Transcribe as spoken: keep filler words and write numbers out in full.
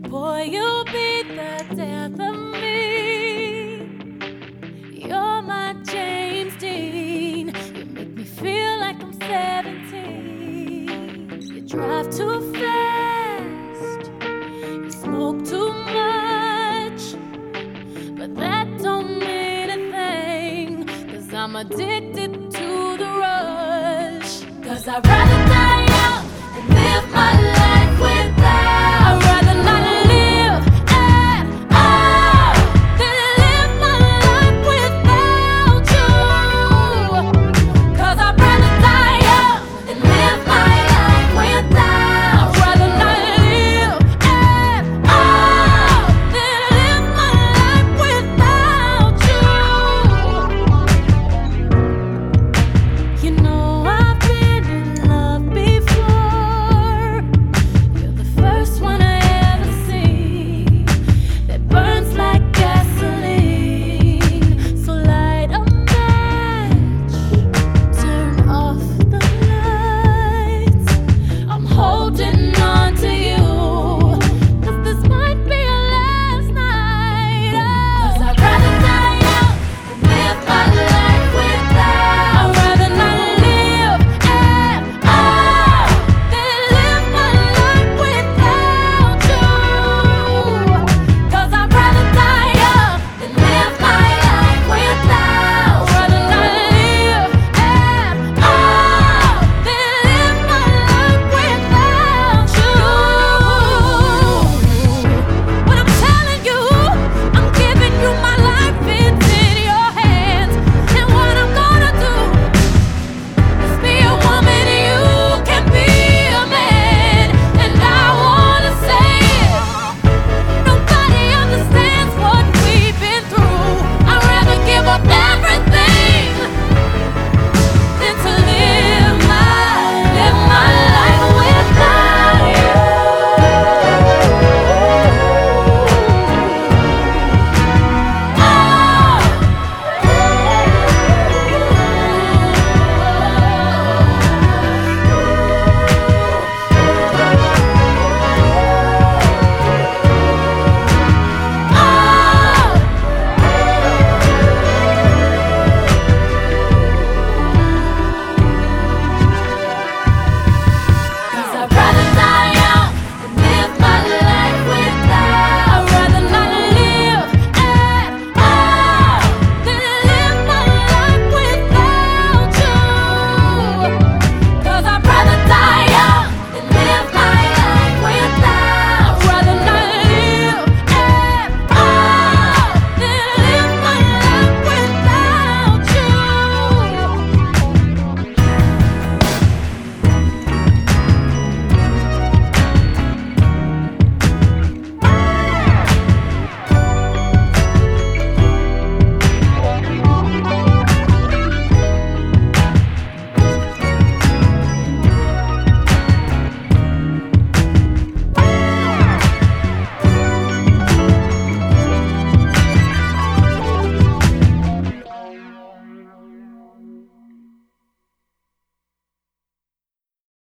Boy, you'll be the death of me. You're my James Dean. You make me feel like I'm seventeen. You drive too fast, you smoke too much, but that don't mean a thing, 'cause I'm addicted to the rush. 'Cause I'd rather die